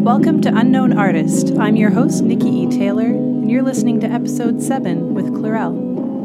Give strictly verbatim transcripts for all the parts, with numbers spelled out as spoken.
Welcome to Unknown Artist. I'm your host, Nikki E. Taylor, and you're listening to episode seven with Clarell.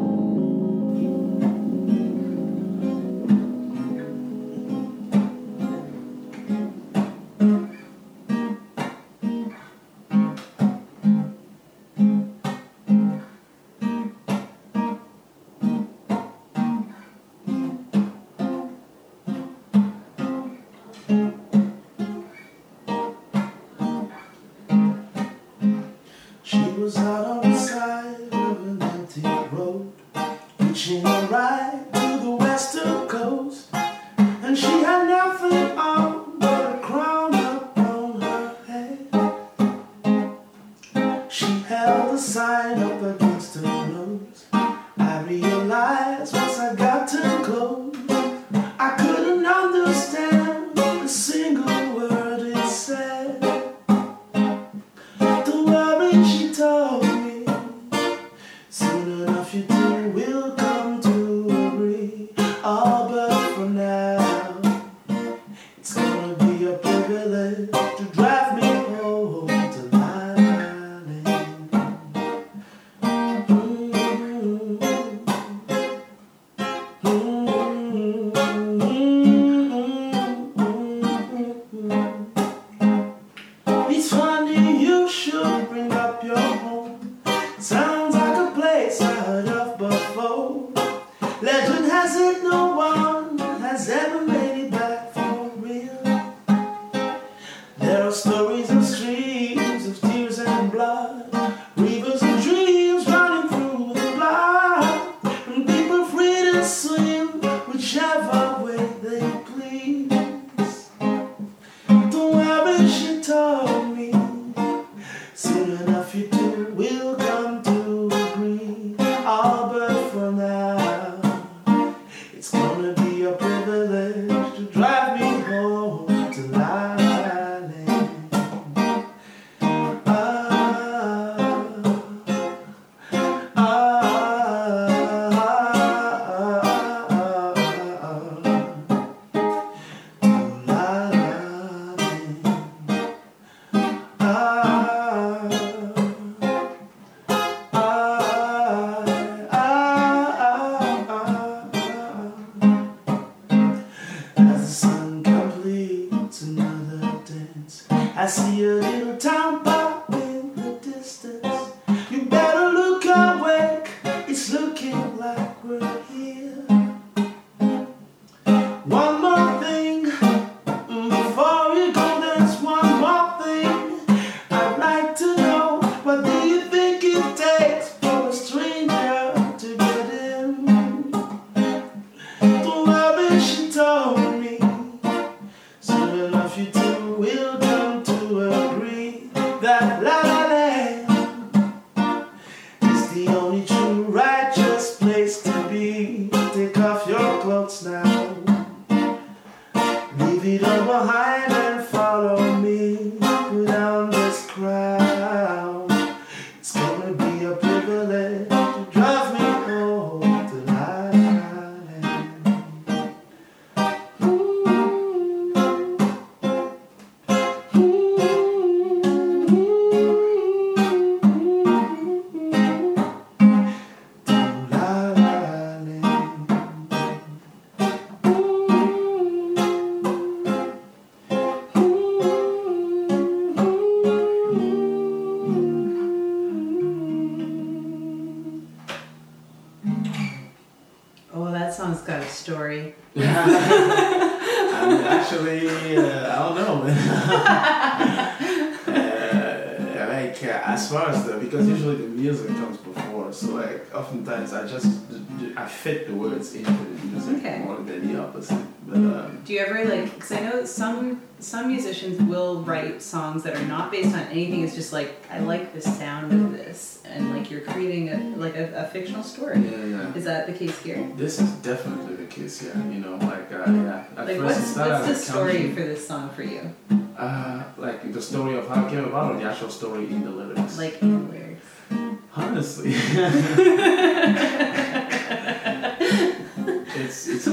Oftentimes I just I fit the words into the music okay. more than the opposite. But, um, do you ever like? Because I know some some musicians will write songs that are not based on anything. It's just like I like the sound of this, and like you're creating a like a, a fictional story. Yeah, yeah. Is that the case here? This is definitely the case here. You know, like uh, yeah. At like first what's what's the story country, for this song for you? Uh, like the story of how it came about, or the actual story in the lyrics. Like in the lyrics. Honestly, it's it's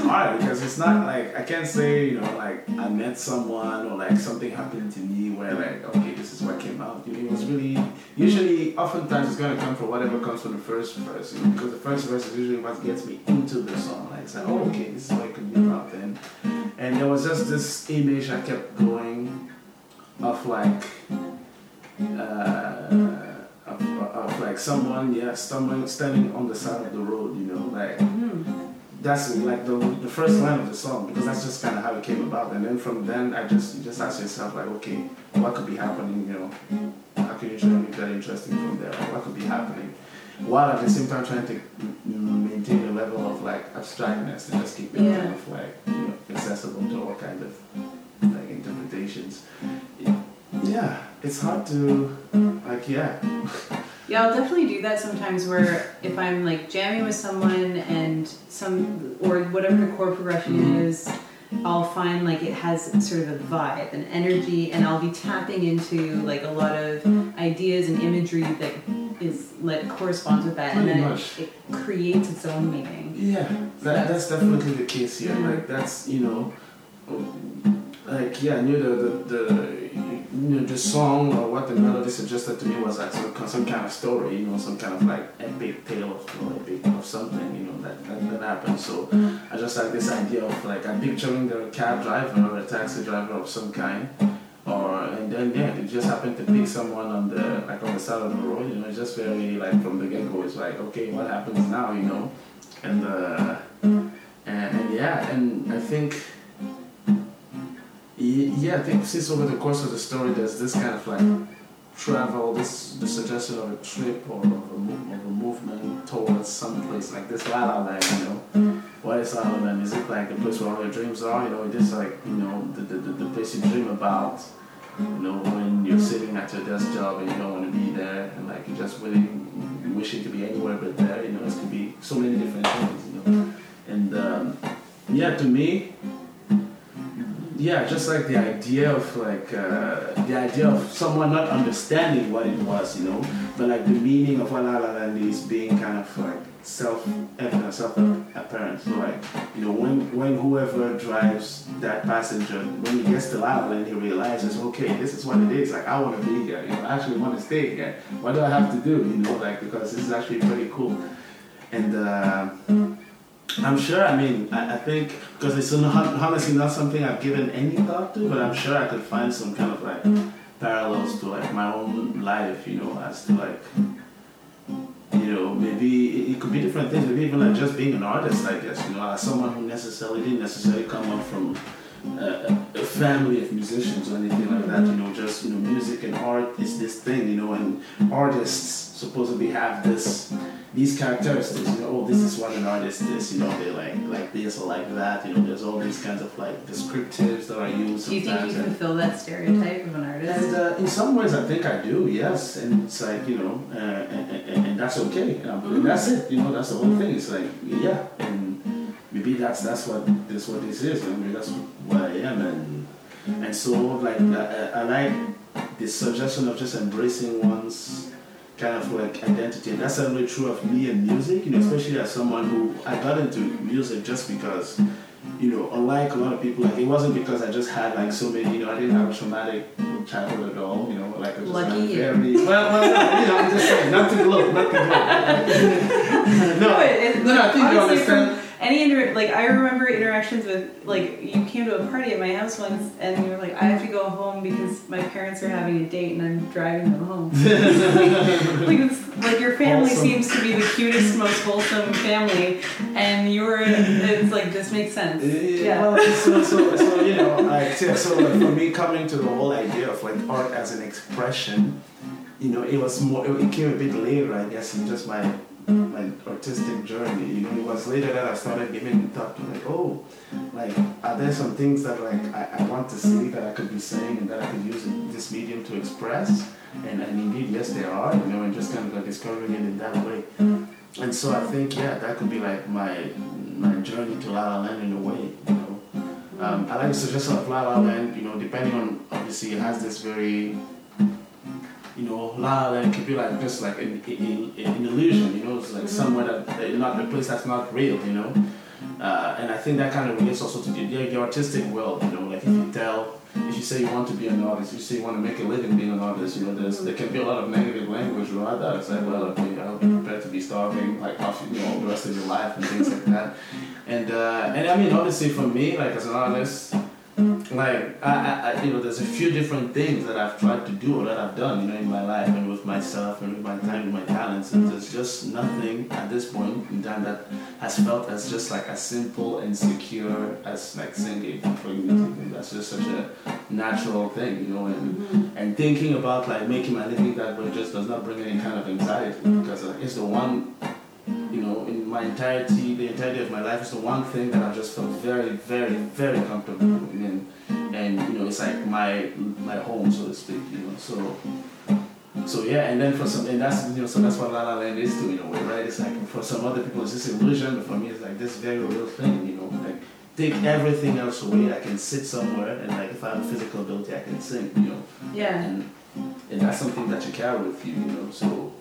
hard because it's not like I can't say, you know, like I met someone or like something happened to me where like, okay, this is what came out. You know, it was really usually oftentimes it's gonna come from whatever comes from the first verse, you know, because the first verse is usually what gets me into the song. Like it's like, oh, okay, this is what it could be about then. And there was just this image I kept going of like uh Of, of like someone, yeah, someone standing on the side of the road, you know, like mm-hmm. that's like the the first line of the song because that's just kind of how it came about. And then from then, I just you just ask yourself like, okay, what could be happening, you know, how can you try to make that interesting from there? Like, what could be happening, while at the same time trying to maintain a level of like abstractness and just keep it yeah. kind of like you know accessible to all kind of like interpretations. Yeah, it's hard to like yeah. Yeah, I'll definitely do that sometimes where if I'm like jamming with someone and some or whatever the chord progression mm-hmm. is, I'll find like it has sort of a vibe, an energy, and I'll be tapping into like a lot of ideas and imagery that is like corresponds with that, Pretty and then much. It, it creates its own meaning. Yeah, that, that's, that's definitely the case here. Mm-hmm. Like that's you know, like yeah, I knew the the. the you know, the song or what the melody suggested to me was like some, some kind of story, you know, some kind of like epic tale of, you know, epic of something, you know, that, that, that happened. So I just like this idea of like, I'm picturing the cab driver or a taxi driver of some kind, or, and then yeah, they just happened to pick someone on the, like on the side of the road, you know, it's just very like from the get-go, it's like, okay, what happens now, you know, and, uh, and, and yeah, and I think, yeah, I think since over the course of the story, there's this kind of like travel, this the suggestion of a trip or of a, move, of a movement towards some place like this La La Land, you know. What is La La Land? Is it like the place where all your dreams are? You know, it is like, you know, the, the, the, the place you dream about, you know, when you're sitting at your desk job and you don't want to be there and like you're just really wishing to be anywhere but there, you know, it could be so many different things, you know. And um, yeah, to me, yeah, just like the idea of like uh, the idea of someone not understanding what it was, you know, but like the meaning of what La La Land is being kind of like self-evident, self-apparent. So like, you know, when when whoever drives that passenger, when he gets to La La Land, he realizes, okay, this is what it is. Like, I want to be here. You know, I actually want to stay here. What do I have to do? You know, like because this is actually pretty cool. And uh, I'm sure, I mean, I, I think, because it's honestly not something I've given any thought to, but I'm sure I could find some kind of like parallels to like my own life, you know, as to like, you know, maybe it, it could be different things, maybe even like just being an artist, I guess, you know, as someone who necessarily didn't necessarily come up from uh, a family of musicians or anything like that, you know, just, you know, music and art is this thing, you know, and artists supposedly have this, these characteristics, you know, oh, this is what an artist is, you know, they like like this or like that, you know, there's all these kinds of like descriptives that are used sometimes. Do you think you fulfill that stereotype of an artist? And uh, in some ways I think I do, yes, and it's like, you know, uh, and, and, and that's okay, um, mm-hmm. that's it, you know, that's the whole thing, it's like, yeah, and maybe that's that's what this what this is, and maybe that's what I am, and and so like I, I like this suggestion of just embracing one's kind of like identity, and that's certainly true of me and music, you know, especially as someone who I got into music just because, you know, unlike a lot of people, like it wasn't because I just had like so many, you know, I didn't have a traumatic childhood at all, you know, like I just Lucky you. very well, well, well, you know, I'm just saying, not to gloat, not to gloat. no, no, it, no, no, I think you understand. From any inter- like I remember interactions with like you came to a party at my house once and you were like, I have to go home because my parents are having a date and I'm driving them home. like, it's, like your family awesome. Seems to be the cutest, most wholesome family, and you were it's like this makes sense. Yeah. yeah. Well, so, so so you know, like yeah, so like for me coming to the whole idea of like art as an expression, you know, it was more it came a bit later, I guess, in just my my artistic journey, you know, it was later that I started giving thought to like, oh, like, are there some things that like I, I want to see that I could be saying and that I could use this medium to express? And, and indeed, yes, there are, you know, and just kind of like discovering it in that way. And so I think, yeah, that could be like my my journey to La La Land in a way, you know. Um, I like the suggestion of La La Land, you know, depending on, obviously, it has this very, you know, La La Land could be like just like an, an, an illusion, you know, it's like somewhere that, not the place that's not real, you know. Uh, and I think that kind of relates also to the, the, the artistic world, you know, like if you tell, if you say you want to be an artist, you say you want to make a living being an artist, you know, there's, there can be a lot of negative language around that. It's like, well, okay, I'll be prepared to be starving, like, half, you know, the rest of your life and things like that. And, uh, and I mean, obviously for me, like, as an artist, like, I, I, you know, there's a few different things that I've tried to do or that I've done, you know, in my life and with myself and with my time, with my talents. And there's just nothing at this point in time that has felt as just like as simple and secure as like singing and playing music. And that's just such a natural thing, you know, and mm-hmm. and thinking about like making my living that way just does not bring any kind of anxiety because uh, it's the one, you know, in my entirety, the entirety of my life is the one thing that I just felt very, very, very comfortable in. And, you know, it's like my my home, so to speak, you know, so, so yeah, and then for some, and that's, you know, so that's what La La Land is to, in a way, right? It's like, for some other people, it's just illusion, but for me, it's like this very real thing, you know, like, take everything else away, I can sit somewhere, and like, if I have a physical ability, I can sing, you know. Yeah. And, and that's something that you carry with you, you know, so,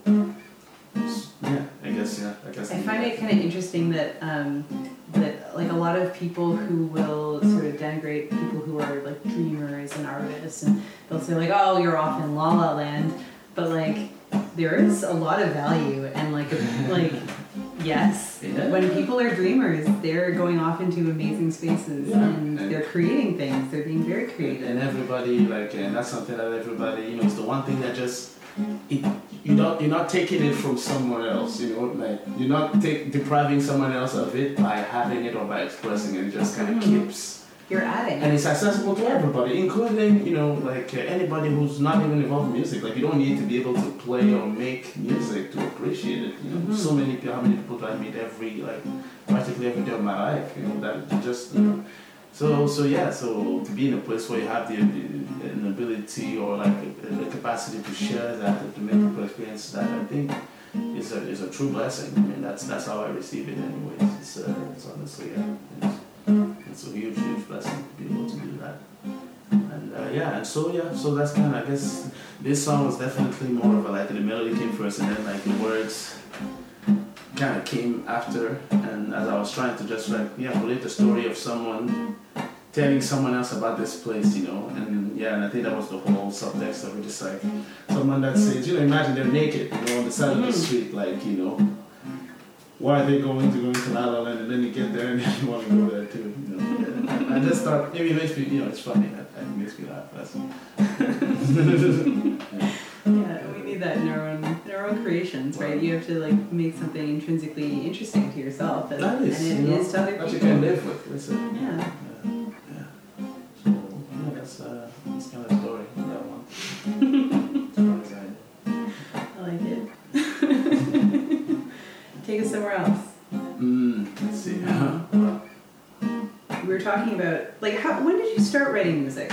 yeah, I guess, yeah, I guess. I find it kind of interesting that, um, that like a lot of people who will sort of denigrate people who are like dreamers and artists, and they'll say like, oh, you're off in La La Land, but like there is a lot of value and like like yes, yeah. When people are dreamers, they're going off into amazing spaces yeah. and, and they're creating things. They're being very creative. And everybody like, and that's something that everybody, you know, it's the one thing that just. It, you don't, you're not taking it from someone else, you know, like you're not take, depriving someone else of it by having it or by expressing it. It just kind of mm-hmm. keeps. You're adding. And it's accessible to everybody, including, you know, like uh, anybody who's not even involved in music. Like you don't need to be able to play or make music to appreciate it. You know, mm-hmm. so many people, how many people do I meet every, like, practically every day of my life, you know, that just, you know. So, so yeah, so to be in a place where you have the an ability or like a, a capacity to share that, to make people experience that, I think is a is a true blessing. I mean, that's that's how I receive it, anyways. It's, uh, it's honestly, yeah, it's, it's a huge, huge blessing to be able to do that. And uh, yeah, and so yeah, so that's kind of, I guess this song was definitely more of a like the melody came first, and then like the words kind of came after. And as I was trying to just like yeah relate the story of someone telling someone else about this place, you know, and yeah, and I think that was the whole subtext of it, just like someone that says, you know, imagine they're naked, you know, on the side of the street, like, you know, why are they going to go into La La Land, and then you get there and then you want to go there too, you know. And I just thought, maybe it makes me, you know, it's funny, that it makes me laugh, that's yeah. Yeah, we need that in our own, in our own creations, right? You have to like make something intrinsically interesting to yourself, and, that is, and it you know, is to other people. that you can live with, listen. Yeah. yeah. So, yeah, that's, uh, that's kind of a story on that one. As far as I I like it. Take us somewhere else. Mm, let's see. We were talking about, like, how, when did you start writing music?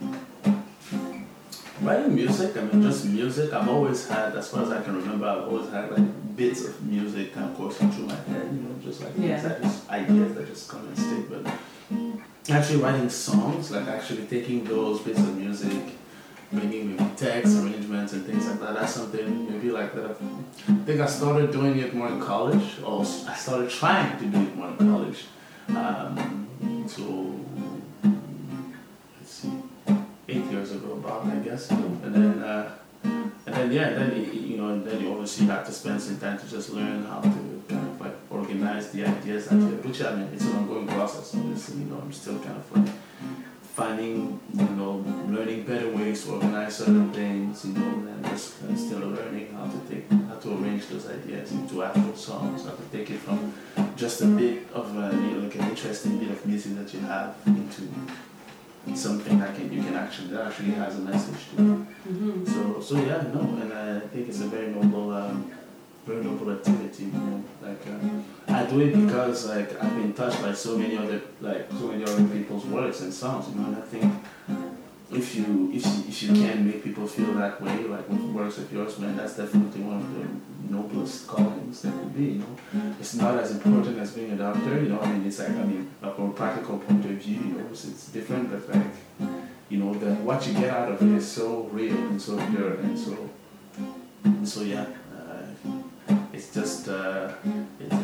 Writing music, I mean, just music. I've always had, as far as I can remember, I've always had like bits of music kind of coursing through my head, you know, just like yeah. things that just ideas that just come and stick. But actually writing songs, like actually taking those bits of music, bringing maybe text, arrangements, and things like that, that's something maybe like that. I think I started doing it more in college, or I started trying to do it more in college. Um, so, let's see. Eight years ago, about I guess, and then uh, and then yeah, then you know, and then you obviously have to spend some time to just learn how to kind of like organize the ideas that you have, which I mean, it's an ongoing process. Obviously, you know, I'm still kind of like finding, you know, learning better ways to organize certain things, you know, and just kind of still learning how to take, how to arrange those ideas into actual songs, how to take it from just a bit of a, you know, like an interesting bit of music that you have into something that can you can actually that actually has a message to it. Mm-hmm. So so yeah, no, and I think it's a very noble, um, very noble activity. You know, like uh, I do it because like I've been touched by so many other like so many other people's words and songs. You know, and I think if you if you, if you can make people feel that way, like with works of yours, man, that's definitely one of the noblest callings that could be. You know, it's not as important as being a doctor. You know, I mean, it's like I mean, like from a practical point of view, you know, it's, it's different, but like you know, the what you get out of it is so real and so pure and so and so yeah. Uh, it's just uh, it's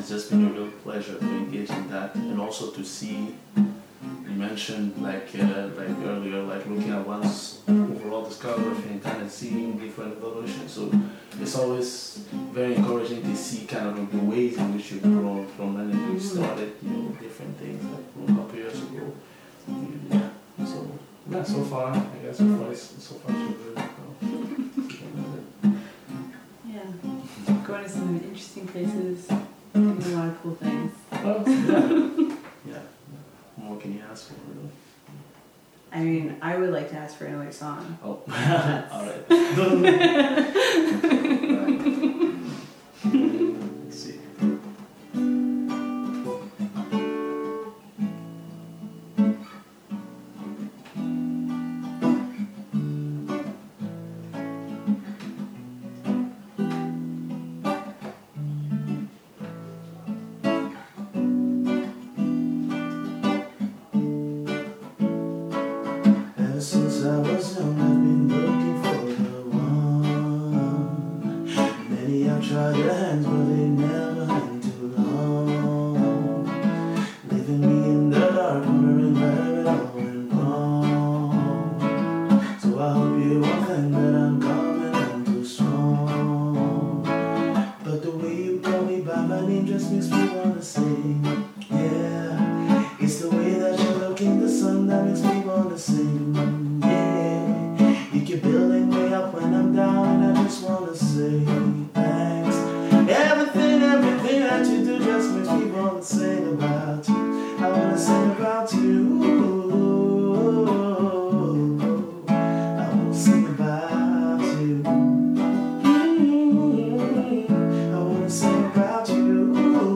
it's just been a real pleasure to engage in that, and also to see. You mentioned like uh, like earlier, like looking at one's overall discography and kind of seeing different evolutions. So it's always very encouraging to see kind of the ways in which you've grown from when you started, you know, different things like from a couple years ago. Yeah. So yeah, so far I guess so far it's, so far so good. Yeah. Going to some interesting places, doing a lot of cool things. Well, yeah. Yeah. What can you ask for, really? I mean, I would like to ask for another song. Oh, all right. Right. Let's see. Since I was young, I've been looking for the one. Many have tried their hands, but they never hang too long. Leaving me in the dark, wondering where it all went wrong. So I hope you won't think that I'm coming on too strong. But the way you call me by my name just makes me wanna sing. Yeah, it's the way that you look in the sun that makes me wanna sing. You're building me up when I'm down, and I just wanna say thanks. Everything, everything that you do just makes me wanna sing about you. I wanna sing about you. I wanna sing about you. I wanna sing about you.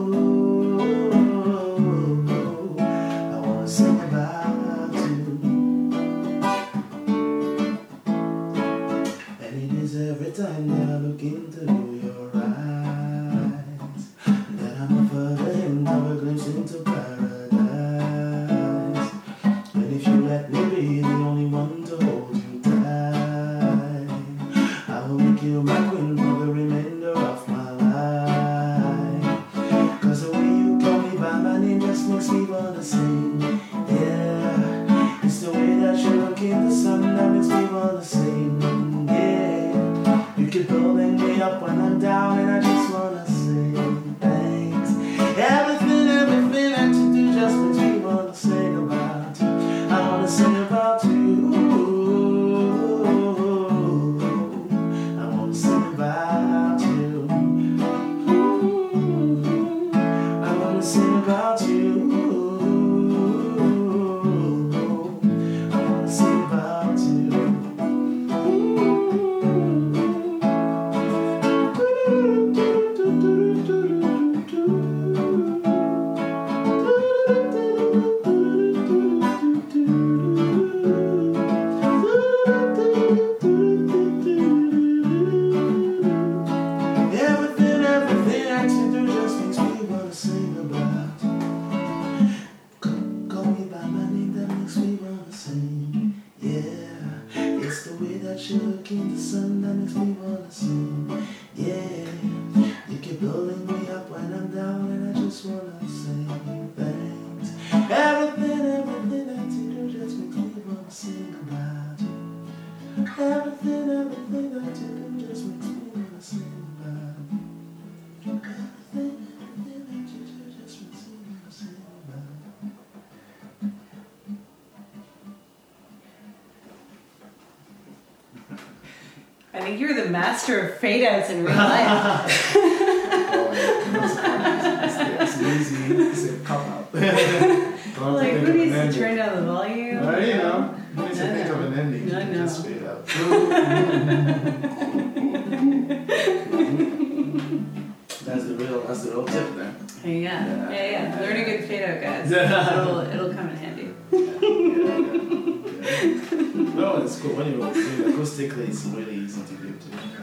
I wanna sing about you. Every time that I look into your eyes, that I'm a further hint of a glimpse into paradise. And if you let me be the only one to hold you tight, I will make you my queen for the remainder of my life. Cause the way you call me by my name just makes me wanna sing. Yeah, it's the way that you look in the sun that makes me wanna sing. You keep building me up when I'm down, and I just wanna say thanks. Everything, everything that you do just makes me wanna sing about you. I wanna sing about you. I wanna sing about you. I wanna sing about you. I wanna sing about you. You look in the sun that makes me wanna sing. Yeah, you keep building me up when I'm down, and I just wanna say thanks. Everything, everything that you do just makes me wanna sing about you. Everything, everything that you do just makes me wanna sing about you. Everything, everything that you do just makes me wanna sing about you. I think you're the master of fade outs in real life. Oh, yeah. It's, it's easy. It's a cop out. Like, who needs to turn down the volume? Uh, you know, who needs to No, think no. of an ending? No, no. Just fade out. That's the real. That's the real tip, then. Yeah, yeah, yeah. yeah. Learn a good fade out, guys. Yeah. It'll, it'll come in handy. Yeah, yeah, yeah. No, it's cool. When you're doing acoustically, it's really easy to do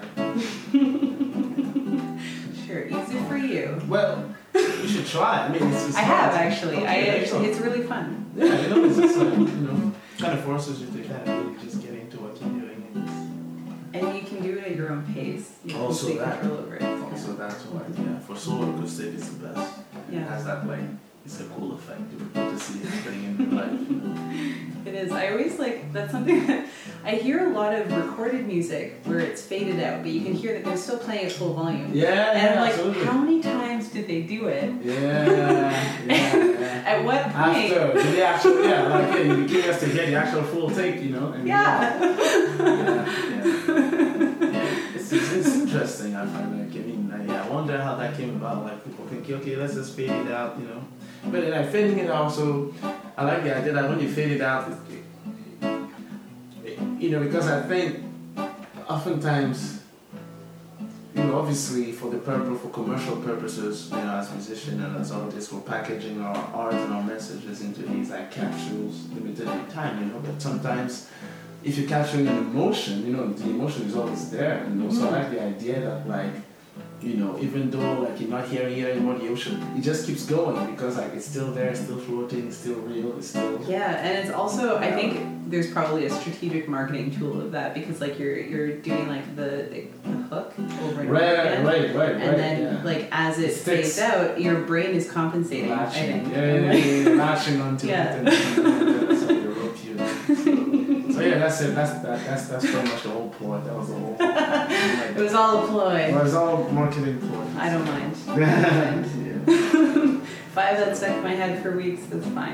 too. Sure, easy for you. Well, you should try. I mean, it's. it's I have actually. Okay, I actually, excellent. it's really fun. Yeah, you know, it's just like, you know, kind of forces you to kind of really just get into what you're doing. And And you can do it at your own pace. You have Also complete that. control over it. Also that's why, yeah, for solo acoustic it's the best. It Yeah. has that like, it's a cool effect to, to see it playing in real life, you know. It is. I always like, that's something that I hear a lot of recorded music where it's faded out, but you can hear that they're still playing at full volume. Yeah, And I'm yeah, like, absolutely. how many times did they do it? Yeah, yeah, yeah. At what point? After the actual, yeah, like yeah, you give us to get the actual full take, you know. And Yeah. yeah, yeah. yeah. It's, it's, it's interesting. I find like I mean, like, yeah, I wonder how that came about. Like people think, okay, let's just fade it out, you know. But then like fading it out, so I like the idea that when you fade it out, it, it, you know, because I think oftentimes, you know, obviously for the purpose, for commercial purposes, you know, as musicians and as artists, we're packaging our art and our messages into these like capsules, limited in time, you know. But sometimes, if you're capturing an emotion, you know, the emotion is always there, you know. So I like the idea that like, you know, even though like you're not hearing it anymore, the ocean, it just keeps going because like it's still there, it's still floating, it's still real, it's still. Yeah, and it's also, I think there's probably a strategic marketing tool of that because like you're you're doing like the, the, the hook over and Right, over again. right, right, And right, then yeah. like as it, It sticks. fades out, your brain is compensating, Latching, I think. yeah, yeah, yeah, yeah, latching onto Yeah. it, and, and that's how you rope you. So, so yeah, that's it. That's that, that's that's pretty much the whole plot. That was the whole. It was all a ploy. Well, it's all marketing ploy. I don't mind. yeah. If I have that stuck in my head for weeks, that's fine.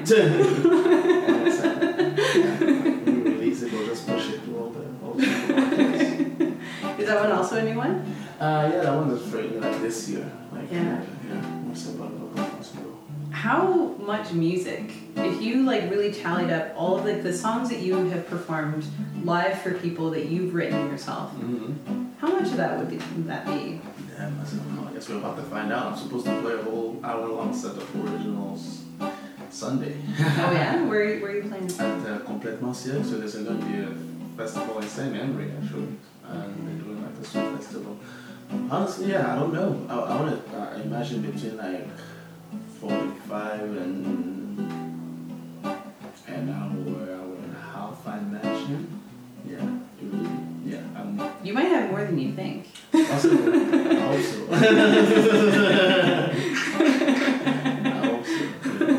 yeah. When you release it, we'll just push it to all the all the markets. Is that one also a new one? Uh, yeah, that one was very like this year. Like Yeah. yeah, most about a couple months ago. How much music, if you like really tallied up all of like the songs that you have performed live for people that you've written yourself, Mm-hmm. how much of that would, be, would that be? Yeah, I don't know. I guess we're about to find out. I'm supposed to play a whole hour-long set of originals Sunday. Oh yeah? Where, where are you playing? At uh, Complètement-Ciel, so there's going to be a festival in Saint Henry actually, and they're doing like a street festival. Honestly, yeah, I don't know. I, I want to uh, imagine between like forty-five and an hour, hour and a half, I imagine. Yeah, it really, yeah, I don't know. You might have more than you think. Also, I hope so. I hope so.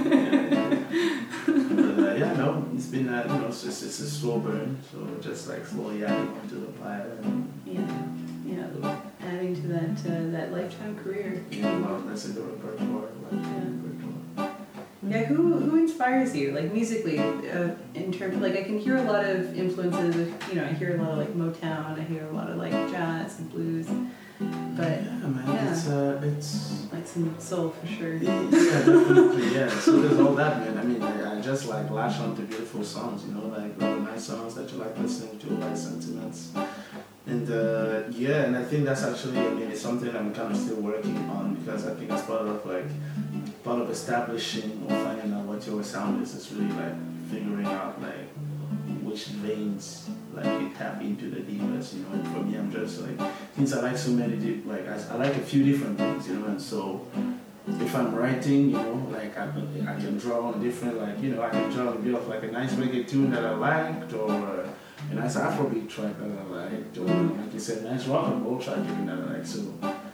Yeah, but uh, yeah, no, it's been uh, you know, it's just it's a slow burn, so just like slowly adding onto the pile and Yeah, yeah. Adding to that uh, that lifetime career. you know, that's in the repertoire, like Yeah. repertoire. Yeah, who who inspires you, like musically, uh, in terms like I can hear a lot of influences. Of, you know, I hear a lot of like Motown. I hear a lot of like jazz and blues, but Yeah, man, yeah. it's uh, it's. like some soul for sure. Yeah, definitely, yeah. So there's all that, man. I mean, I, I just like latch on to beautiful songs, you know, like really nice songs that you like listening to, like sentiments. And uh, yeah, and I think that's actually, I mean, it's something I'm kind of still working on because I think it's part of like, part of establishing or finding out what your sound is. It's really like figuring out like which veins like you tap into the deepest, you know. And for me, I'm just like, since I like so many deep, like I, I like a few different things, you know, and so if I'm writing, you know, like I can, I can draw on different, like, you know, I can draw a bit of like a nice reggae tune that I liked, or a nice Afrobeat track that I liked, or like you said, nice rock and roll track even that I liked. So,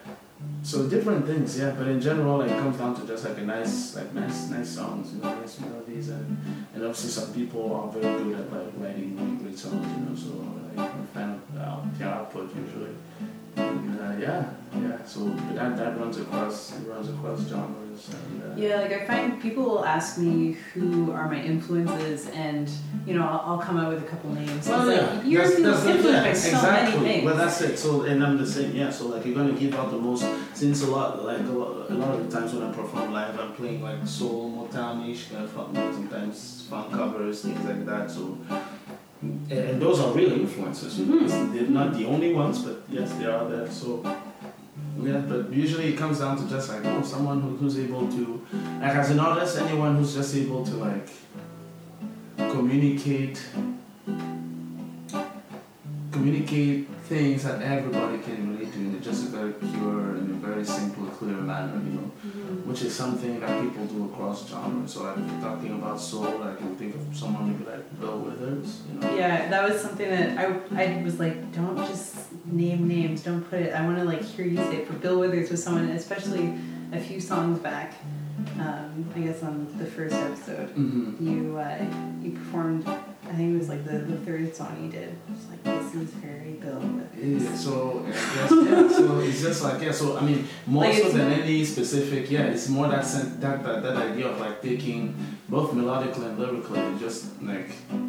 so different things, yeah. But in general, like, it comes down to just like a nice, like nice, nice songs, you know, nice melodies, and and obviously some people are very good at like writing really great songs, you know. So like I'm a fan of uh, their output usually. And, uh, yeah, yeah. So but that that runs across it runs across genres. And, uh, Yeah, like I find people will ask me who are my influences, and you know I'll, I'll come out with a couple names. Well, it's yeah, like you're that's, influenced that's, by yeah, so exactly. many things. Well, that's it. So, and I'm the same. Yeah. So, like, you're gonna give out the most. Since a lot, like a lot, a lot of the times when I perform live, I'm playing like soul, Motown-ish, kind of funk, sometimes funk covers, things like that. So, and, and those are real influences. You know, Mhm. they're not the only ones, but yes, they are there. So. Yeah, but usually it comes down to just like, oh, someone who, who's able to, like as an artist, anyone who's just able to like communicate, communicate things that everybody can relate to in just a very pure and a very simple, clear manner, you know, Mm-hmm. which is something that people do across genres. So like if you're talking about soul, I can think of someone maybe like Bill Withers, you know. Yeah, that was something that I, I was like, don't just name names, don't put it, I want to like hear you say it. But Bill Withers was someone, especially a few songs back, um, I guess on the first episode, Mm-hmm. you uh, you performed, I think it was like the, the third song you did. It's like, this is very Bill Withers. Yeah, so I guess, yeah, so it's just like yeah, so I mean more Like so it's- than any specific, yeah, it's more that sen- that, that that idea of like taking both melodically and lyrically and just like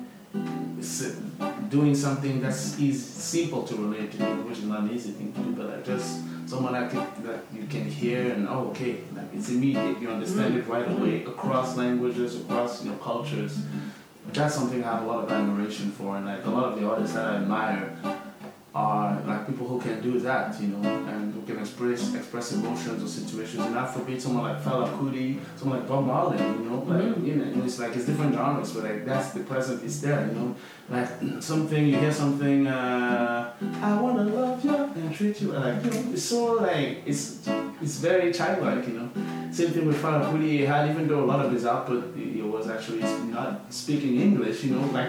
s- doing something that's easy, simple to relate to, which is not an easy thing to do, but like just someone that, can, that you can hear and oh okay, like it's immediate, you understand it right away across languages, across you know cultures. That's something I have a lot of admiration for, and like a lot of the artists that I admire are like people who can do that, you know, and who can express express emotions or situations. And Afrobeat, someone like Fela Kuti, someone like Bob Marley, you know, like Mhm. you know, it's like it's different genres, but like that's the present is there, you know. Like something you hear something, uh, I wanna love you and treat you like you know, it's so like it's it's very childlike, you know. Same thing with Fela Kuti. He had even though a lot of his output he was actually not speaking English, you know, like.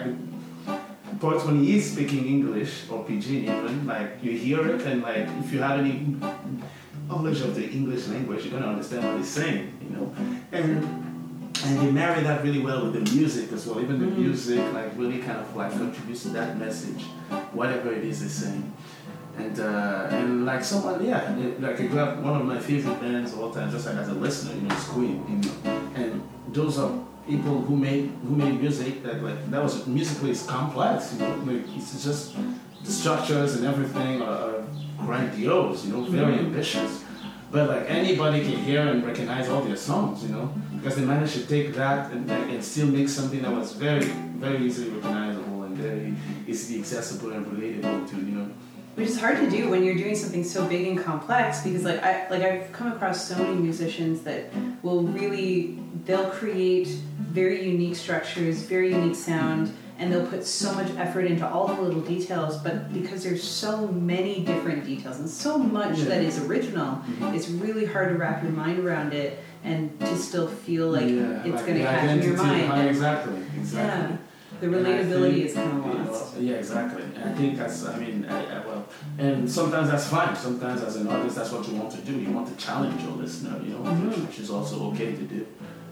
Parts when he is speaking English or Pidgin even, like you hear it and like if you have any knowledge of the English language, you're gonna understand what he's saying, you know. And and he married that really well with the music as well. Even the Mhm. music like really kind of like contributes to that message, whatever it is he's saying. And uh, and like someone, yeah, it- like I grab one of my favorite bands of all time, just like as a listener, you know, it's Queen, you know. And those are people who made who made music that like that was musically it's complex, you know, like it's just the structures and everything are, are grandiose, you know, very Mhm. ambitious. But like anybody can hear and recognize all their songs, you know, because they managed to take that and, and still make something that was very, very easily recognizable and very easily accessible and relatable to, you know. Which is hard to do when you're doing something so big and complex, because like I like I've come across so many musicians that will really they'll create very unique structures, very unique sound, and they'll put so much effort into all the little details, but because there's so many different details and so much Yeah. that is original, Mhm. it's really hard to wrap your mind around it and to still feel like Yeah, it's like going to the catch in your identity, mind. uh, And- exactly, exactly. Yeah. The And I relatability think, is kind of you know, lost. yeah, exactly. And I think that's, I mean, I, I, well, and sometimes that's fine. Sometimes as an artist, that's what you want to do. You want to challenge your listener, you know, Mhm. which, which is also okay to do.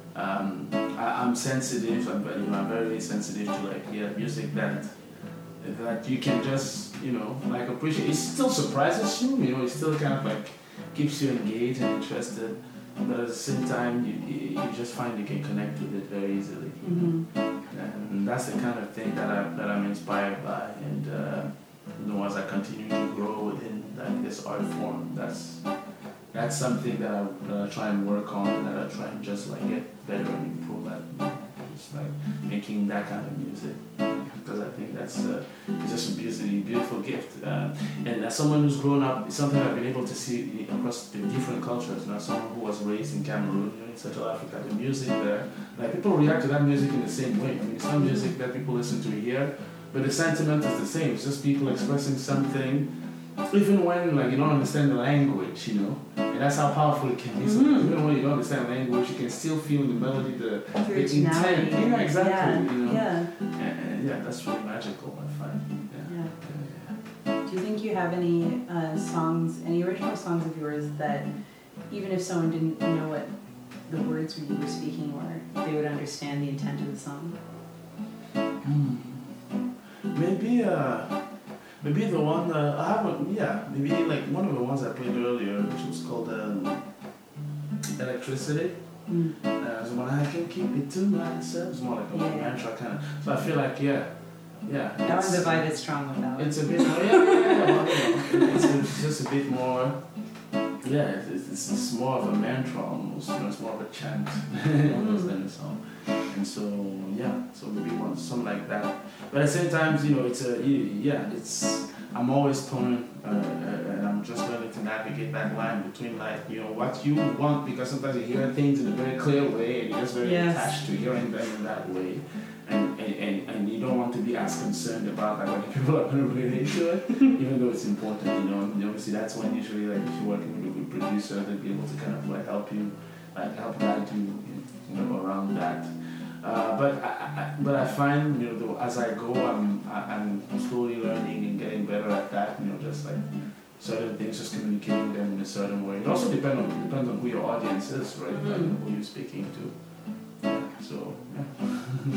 Um, I, I'm sensitive, I'm, you know, I'm very sensitive to like, yeah, music that that you can just, you know, like appreciate. It still surprises you, you know, it still kind of like keeps you engaged and interested. But at the same time, you, you, you just find you can connect with it very easily. hmm And that's the kind of thing that, I, that I'm inspired by. And, uh, you know, as I continue to grow within like, this art form, that's that's something that I, that I try and work on, and that I try and just like get better and improve at. You know, just like making that kind of music. Because I think that's uh, it's just a beautiful, beautiful gift. Uh, and as someone who's grown up, it's something I've been able to see across the different cultures. You know, someone who was raised in Cameroon, you know, in Central Africa, the music there, like people react to that music in the same way. I mean, it's not music that people listen to here, but the sentiment is the same. It's just people expressing something, even when like you don't understand the language, you know. And that's how powerful it can be. So Mhm. even when you don't understand the language, you can still feel the melody, the, the Originality. intent. Yeah, exactly. Yeah. You know. Yeah. And, and yeah, that's really magical, I find. Yeah. Yeah. Do you think you have any uh, songs, any original songs of yours that, even if someone didn't know what the words you were speaking were, they would understand the intent of the song? Hmm. Maybe, uh, maybe the one uh, I haven't. Yeah, maybe like one of the ones I played earlier, which was called um, Electricity. Mm. Uh, so when I can keep it to myself, it's more like a Yeah. mantra kind of. So I feel like yeah, yeah. That it's- one's the vibe is strong with that one. It's a bit more, yeah, yeah, yeah, well, you know, it's, it's just a bit more, yeah, it's, it's, it's more of a mantra almost, you know, it's more of a chant almost than a song. And so, yeah, so maybe one, something like that. But at the same time, you know, it's a, yeah, it's, I'm always torn, uh, uh, and I'm just learning to navigate that line between like, you know, what you want, because sometimes you hear things in a very clear way, and you're just very Yes. attached to hearing them in that way. And, and, and, and you don't want to be as concerned about like whether people are going to relate to it, even though it's important, you know. And obviously, that's when usually like if you're working with a good producer, they'll be able to kind of like help you, like help guide you, you know, around that. Uh, but I, I, but I find, you know, though, as I go, I'm I, I'm slowly learning and getting better at that. You know, just like certain things, just communicating them in a certain way. It also depends on depends on who your audience is, right? Mm-hmm. Like who you're speaking to. So yeah.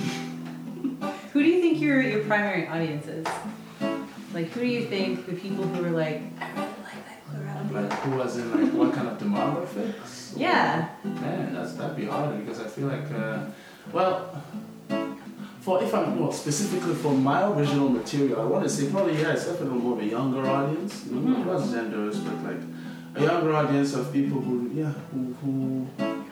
Who do you think your your primary audience is? Like, who do you think the people who are like, I really like that plurality? Like who was in like what kind of demographics? Or- Yeah. Man, that's that'd be hard because I feel like, uh, well, for if I'm well specifically for my original material, I want to say probably yeah, it's definitely more of a younger audience, you know, Mm-hmm. not genders, but like a younger audience of people who yeah who who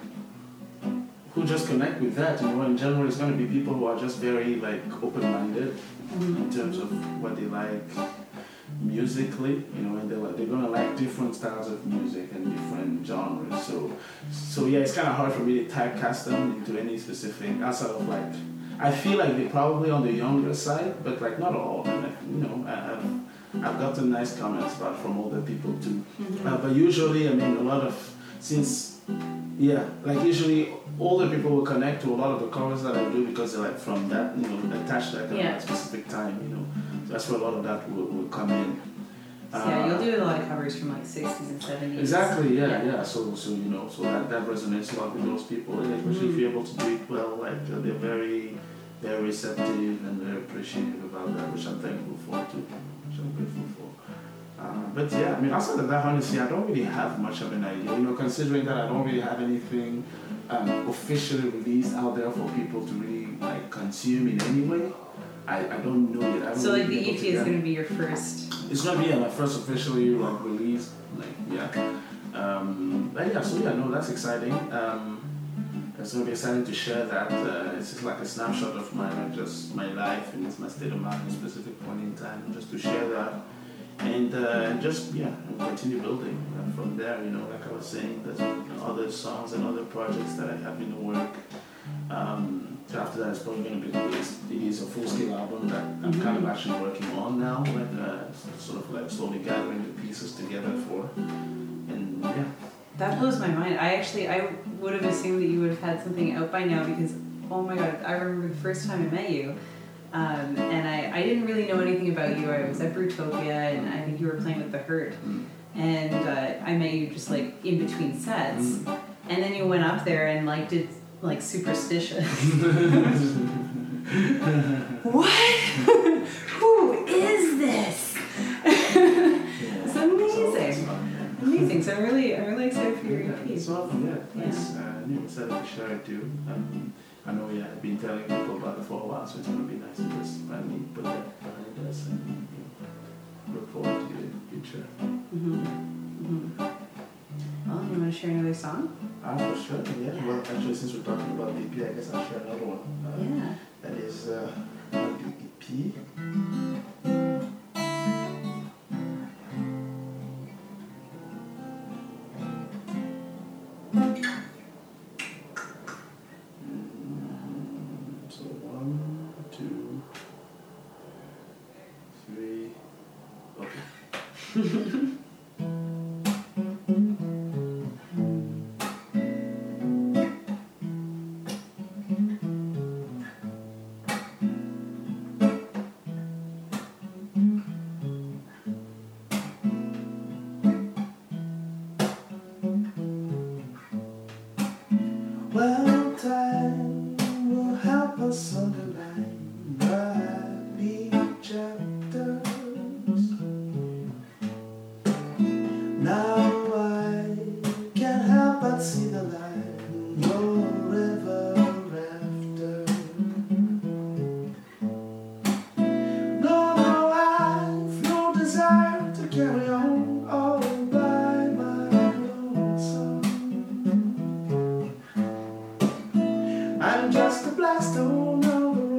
who just connect with that. You know, in general, it's going to be people who are just very like open-minded Mm-hmm. in terms of what they like musically, you know, and they're like, they're gonna like different styles of music and different genres. So, so yeah, it's kind of hard for me to typecast them into any specific. Outside of like, I feel like they're probably on the younger side, but like not all. And like, you know, I, I've I've gotten nice comments about from older people too. Mm-hmm. Uh, but usually, I mean, a lot of since yeah, like usually older people will connect to a lot of the covers that I do because they're like from that, you know, attached to that kind Yeah. of specific time, you know. So that's where a lot of that will, will come in. So yeah, you'll do a lot of covers from like sixties and seventies. Exactly, yeah, Yeah. yeah. So, so you know, so that, that resonates a lot with those people, and especially if you're able to do it well. Like uh, they're very, very receptive and very appreciative about that, which I'm thankful for too, which I'm grateful for. Uh, but yeah, I mean, outside of that, honestly, I don't really have much of an idea. You know, considering that I don't really have anything um, officially released out there for people to really like consume in any way. I, I don't know yet. I haven't So like really the been E able P to is get- going to be your first. It's gonna be yeah, my first officially like release, like yeah. Um, but yeah, so yeah, no, that's exciting. Um, it's gonna be exciting to share that. Uh, it's just like a snapshot of my like just my life and it's my state of mind at a specific point in time, just to share that and uh, and just yeah, and continue building and from there. You know, like I was saying, there's other songs and other projects that I have in the work. Um, so after that, it's probably going to be released. It is a full-scale album that I'm kind of actually working on now, like uh, sort of like slowly gathering the pieces together for, and yeah. That blows my mind. I actually, I would have assumed that you would have had something out by now because, oh my god, I remember the first time I met you, um, and I, I didn't really know anything about you. I was at Brutopia, and I think you were playing with The Hurt, Mm. and uh, I met you just like in between sets, Mm. and then you went up there and like did like Superstitious. What? Who is this? It's amazing. Amazing. So I'm really, I'm really excited for your E P. It's awesome, yeah. Thanks. Uh, I'm excited to share it too. Um, I know, yeah, I've been telling people about it for a while, so it's going to be nice to just finally put that behind us and you know, look forward to it in the future. Mm-hmm. Mm-hmm. Well, you want to share another song? Ah, for sure, yeah. Yeah. Well, actually, since we're talking about the E P, I guess I'll share another one. Uh, Yeah. That is uh, the E P. Mm, So one, two, three. Okay. Well, time will help us underline the chapters. Now I can't help but see the light forever after. No, no life, no desire to carry on all by my lonesome. I'm just a blast on the road.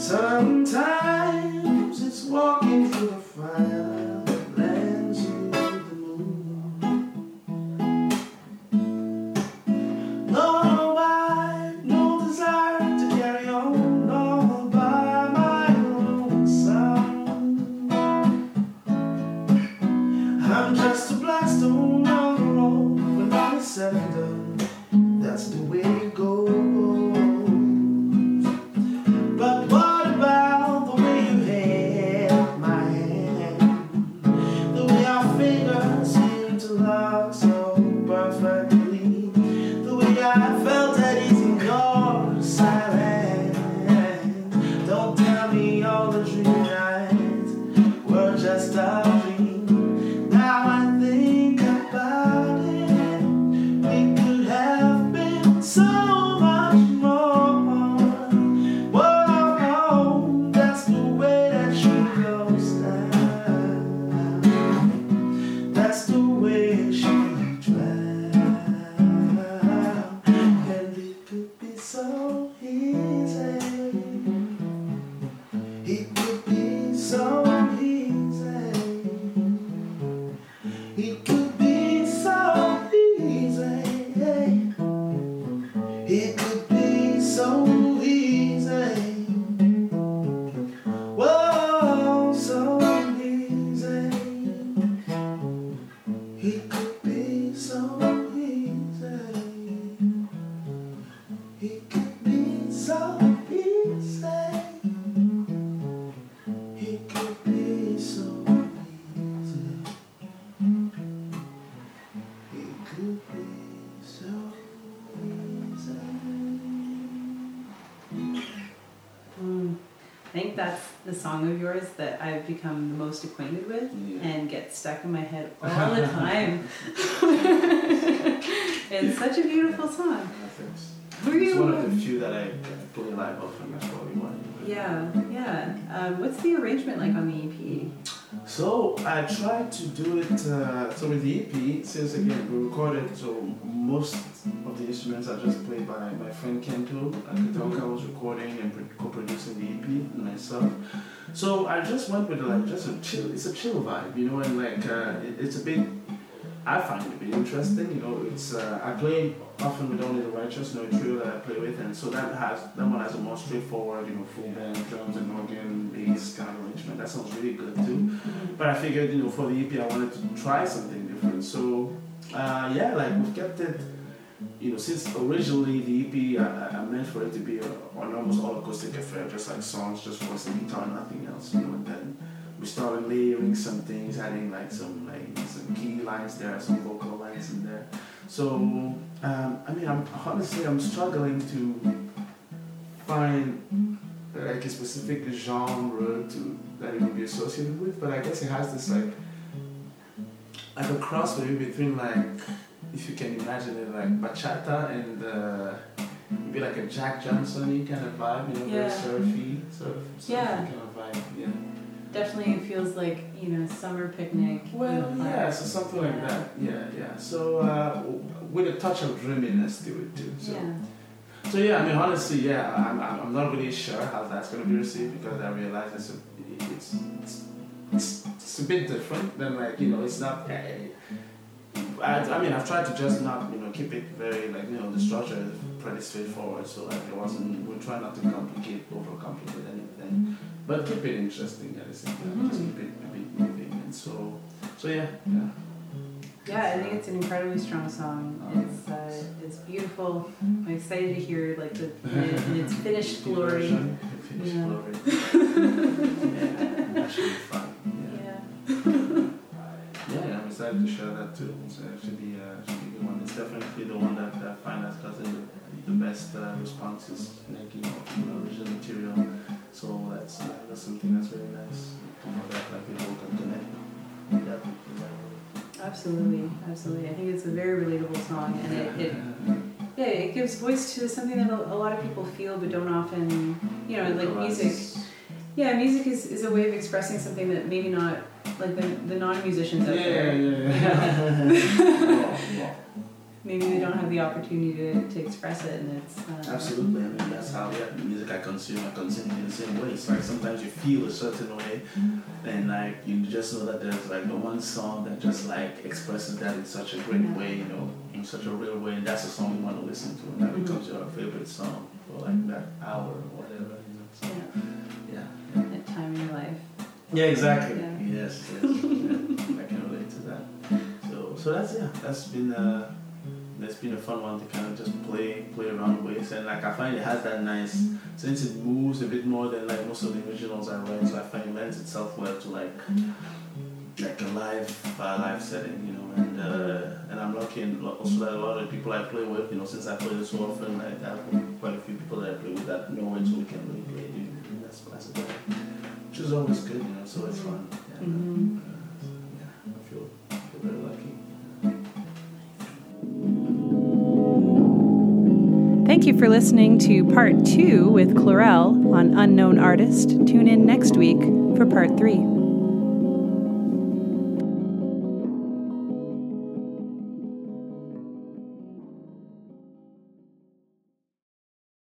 Sometimes it's walking through the fire that lands you the moon. No wife, no desire to carry on all by my own side. I'm just a black stone on the road when all is said and done. That's the way it goes. But what about the way you held my hand? The way our fingers seem to lock so perfectly. The way I felt at ease in your silence. Don't tell me all the dream nights were just a dream. Now I think about it, we could have been so much more. Whoa, that's the way that she goes down. That's the way she drowned. And it could be so easy. It could be so easy. It could be so easy. It could be so easy. Whoa, so easy. It could be so easy. It could be so easy. It could be so easy. It could be so easy. Mm. I think that's the song of yours that I've become the most acquainted with Yeah. and gets stuck in my head all the time. It's such a beautiful song. Thanks. Who are It's you? one of the few that I play live often. That's probably why. Yeah, yeah. Um, what's the arrangement like on the E P? So I tried to do it. Uh, so with the E P, since again we recorded, so most of the instruments are just played by my friend Kento. Akatonka was recording and pro- co-producing the E P and myself. So I just went with like just a chill. It's a chill vibe, you know, and like uh, it, it's a bit. I find it a bit interesting, you know. It's uh, I play often with Only the Righteous, you know, a trio that I play with, and so that has that one has a more straightforward, you know, full band, drums and organ, bass kind of arrangement. That sounds really good too. But I figured, you know, for the E P, I wanted to try something different. So uh, yeah, like we've kept it, you know, since originally the E P I, I meant for it to be a, an almost all acoustic affair, just like songs, just voice and guitar, nothing else, you know, and then we started layering some things, adding like some like some key lines there, some vocal lines in there. So um, I mean, I'm honestly I'm struggling to find like a specific genre to that it would be associated with, but I guess it has this like like a cross maybe between like, if you can imagine it, like bachata and uh, maybe like a Jack Johnson-y kind of vibe, you know, Yeah. very surfy, sort of surfy Yeah. kind of vibe, yeah. Definitely it feels like, you know, summer picnic. Well, you know, yeah, so something like Yeah. that. Yeah, yeah. So uh, with a touch of dreaminess to it too. So, Yeah. so yeah. I mean, honestly, yeah. I'm, I'm I'm not really sure how that's going to be received because I realize it's a, it's, it's it's it's a bit different than like, you know, it's not. I, I mean, I've tried to just not, you know, keep it very like, you know, the structure is pretty straightforward. So like it wasn't. We try not to complicate, overcomplicate anything. But keep it interesting at the same time, Mhm. just keep it a bit moving, and so, so yeah, yeah. Yeah, I think it's an incredibly strong song. It's uh, it's beautiful. I'm excited to hear like the in, it- in its finished glory. Version, finished Yeah. glory. Yeah, that should be fun. Yeah. Yeah. yeah, I'm excited to share that too. So it should be, uh, should be a good one. It's definitely the one that I find has gotten the, the best uh, responses, like, you know, from the original material. So that's uh, that's something that's really nice. You know, that like people can connect with that. Absolutely, absolutely. I think it's a very relatable song, and it, it yeah it gives voice to something that a, a lot of people feel but don't often, you know, like music. Yeah, music is, is a way of expressing something that maybe not like the the non musicians out Yeah, there. yeah, yeah. yeah. maybe they don't have the opportunity to, to express it, and it's uh, absolutely. I mean, that's how yeah, the music I consume, I consume it in the same way. It's like sometimes you feel a certain way, and like you just know that there's like the one song that just like expresses that in such a great way, you know, in such a real way, and that's the song you want to listen to, and that mm-hmm. becomes your favorite song for like that hour or whatever. You know? So, yeah. yeah. That time in your life. Yeah, exactly. Yeah. Yes, yes. yeah, I can relate to that. So, so that's yeah, that's been uh, that's been a fun one to kind of just play, play around with, and like I find it has that nice since it moves a bit more than like most of the originals I write. So I find it lends itself well to like like a live, uh, live setting, you know, and uh, and I'm lucky and also that a lot of the people I play with, you know, since I play this so often, like I have quite a few people that I play with that know it, so we can really play it. And that's that's a good. Which is always good, you know, so it's fun. Yeah, mm-hmm. uh, yeah I feel, I feel very lucky. Thank you for listening to part two with Chlorel on Unknown Artist. Tune in next week for part three.